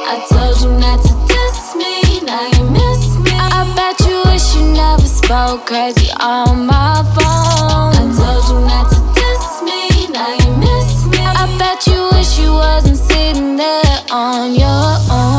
I told you not to diss me, now you miss me. I bet you wish you never spoke crazy on my phone. I told you not to diss me, now you miss me. I bet you wish you wasn't sitting there on your own.